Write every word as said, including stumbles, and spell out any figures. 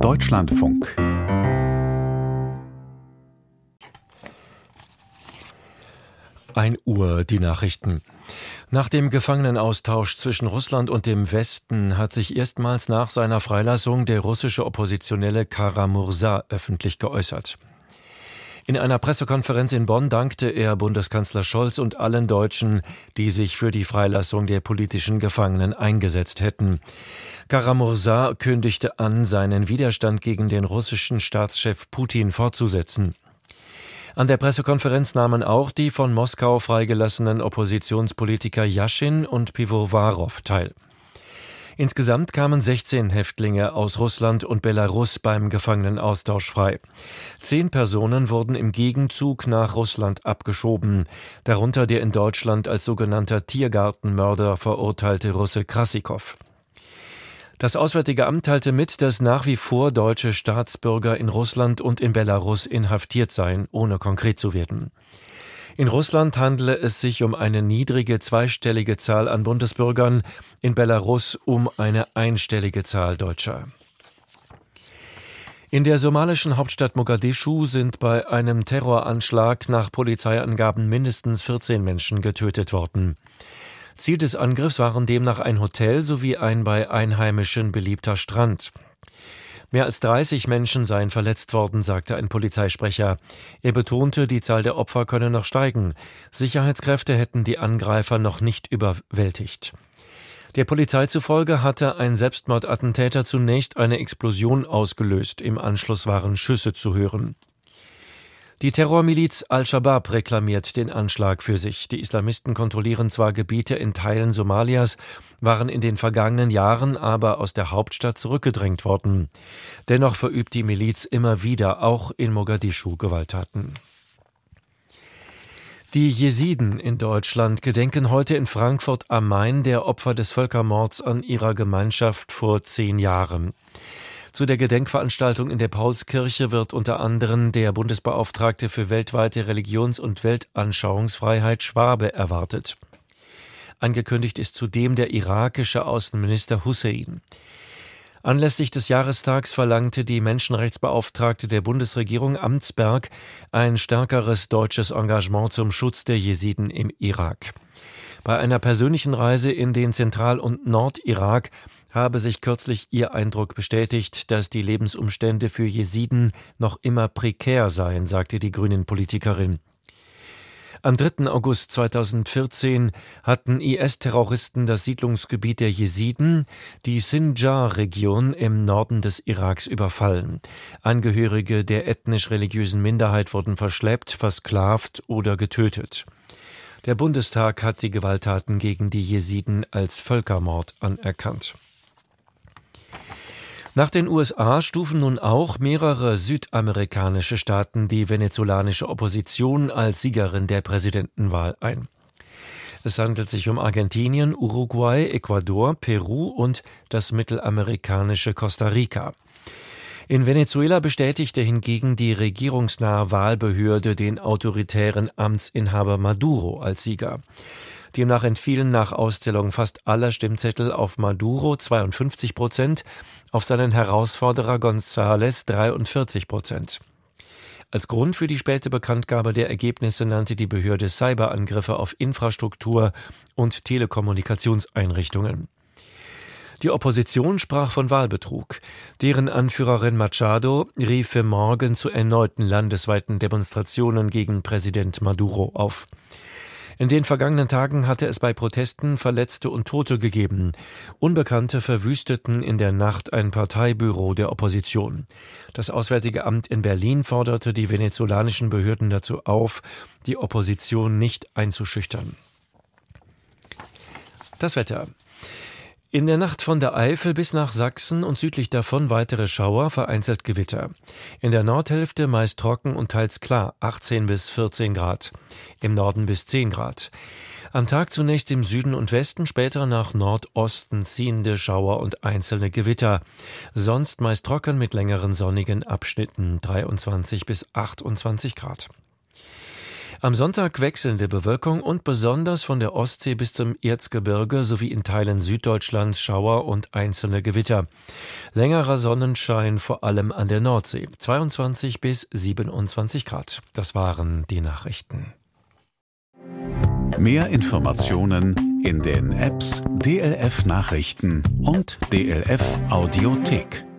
Deutschlandfunk. ein Uhr die Nachrichten. Nach dem Gefangenenaustausch zwischen Russland und dem Westen hat sich erstmals nach seiner Freilassung der russische Oppositionelle Kara-Murza öffentlich geäußert. In einer Pressekonferenz in Bonn dankte er Bundeskanzler Scholz und allen Deutschen, die sich für die Freilassung der politischen Gefangenen eingesetzt hätten. Kara-Murza kündigte an, seinen Widerstand gegen den russischen Staatschef Putin fortzusetzen. An der Pressekonferenz nahmen auch die von Moskau freigelassenen Oppositionspolitiker Jaschin und Pivovarov teil. Insgesamt kamen sechzehn Häftlinge aus Russland und Belarus beim Gefangenenaustausch frei. Zehn Personen wurden im Gegenzug nach Russland abgeschoben, darunter der in Deutschland als sogenannter Tiergartenmörder verurteilte Russe Krassikow. Das Auswärtige Amt teilte mit, dass nach wie vor deutsche Staatsbürger in Russland und in Belarus inhaftiert seien, ohne konkret zu werden. In Russland handele es sich um eine niedrige zweistellige Zahl an Bundesbürgern, in Belarus um eine einstellige Zahl Deutscher. In der somalischen Hauptstadt Mogadischu sind bei einem Terroranschlag nach Polizeiangaben mindestens vierzehn Menschen getötet worden. Ziel des Angriffs waren demnach ein Hotel sowie ein bei Einheimischen beliebter Strand. Mehr als dreißig Menschen seien verletzt worden, sagte ein Polizeisprecher. Er betonte, die Zahl der Opfer könne noch steigen. Sicherheitskräfte hätten die Angreifer noch nicht überwältigt. Der Polizei zufolge hatte ein Selbstmordattentäter zunächst eine Explosion ausgelöst. Im Anschluss waren Schüsse zu hören. Die Terrormiliz Al-Shabaab reklamiert den Anschlag für sich. Die Islamisten kontrollieren zwar Gebiete in Teilen Somalias, waren in den vergangenen Jahren aber aus der Hauptstadt zurückgedrängt worden. Dennoch verübt die Miliz immer wieder, auch in Mogadischu, Gewalttaten. Die Jesiden in Deutschland gedenken heute in Frankfurt am Main der Opfer des Völkermords an ihrer Gemeinschaft vor zehn Jahren. Zu der Gedenkveranstaltung in der Paulskirche wird unter anderem der Bundesbeauftragte für weltweite Religions- und Weltanschauungsfreiheit Schwabe erwartet. Angekündigt ist zudem der irakische Außenminister Hussein. Anlässlich des Jahrestags verlangte die Menschenrechtsbeauftragte der Bundesregierung Amtsberg ein stärkeres deutsches Engagement zum Schutz der Jesiden im Irak. Bei einer persönlichen Reise in den Zentral- und Nordirak habe sich kürzlich ihr Eindruck bestätigt, dass die Lebensumstände für Jesiden noch immer prekär seien, sagte die Grünen-Politikerin. Am dritten August zweitausendvierzehn hatten I S-Terroristen das Siedlungsgebiet der Jesiden, die Sinjar-Region im Norden des Iraks, überfallen. Angehörige der ethnisch-religiösen Minderheit wurden verschleppt, versklavt oder getötet. Der Bundestag hat die Gewalttaten gegen die Jesiden als Völkermord anerkannt. Nach den U S A stufen nun auch mehrere südamerikanische Staaten die venezolanische Opposition als Siegerin der Präsidentenwahl ein. Es handelt sich um Argentinien, Uruguay, Ecuador, Peru und das mittelamerikanische Costa Rica. In Venezuela bestätigte hingegen die regierungsnahe Wahlbehörde den autoritären Amtsinhaber Maduro als Sieger. Demnach entfielen nach Auszählung fast aller Stimmzettel auf Maduro zweiundfünfzig Prozent, auf seinen Herausforderer González dreiundvierzig Prozent. Als Grund für die späte Bekanntgabe der Ergebnisse nannte die Behörde Cyberangriffe auf Infrastruktur und Telekommunikationseinrichtungen. Die Opposition sprach von Wahlbetrug. Deren Anführerin Machado rief für morgen zu erneuten landesweiten Demonstrationen gegen Präsident Maduro auf. In den vergangenen Tagen hatte es bei Protesten Verletzte und Tote gegeben. Unbekannte verwüsteten in der Nacht ein Parteibüro der Opposition. Das Auswärtige Amt in Berlin forderte die venezolanischen Behörden dazu auf, die Opposition nicht einzuschüchtern. Das Wetter. In der Nacht von der Eifel bis nach Sachsen und südlich davon weitere Schauer, vereinzelt Gewitter. In der Nordhälfte meist trocken und teils klar, achtzehn bis vierzehn Grad. Im Norden bis zehn Grad. Am Tag zunächst im Süden und Westen, später nach Nordosten ziehende Schauer und einzelne Gewitter. Sonst meist trocken mit längeren sonnigen Abschnitten, dreiundzwanzig bis achtundzwanzig Grad. Am Sonntag wechselnde Bewölkung und besonders von der Ostsee bis zum Erzgebirge sowie in Teilen Süddeutschlands Schauer und einzelne Gewitter. Längerer Sonnenschein vor allem an der Nordsee. zweiundzwanzig bis siebenundzwanzig Grad. Das waren die Nachrichten. Mehr Informationen in den Apps D L F Nachrichten und D L F Audiothek.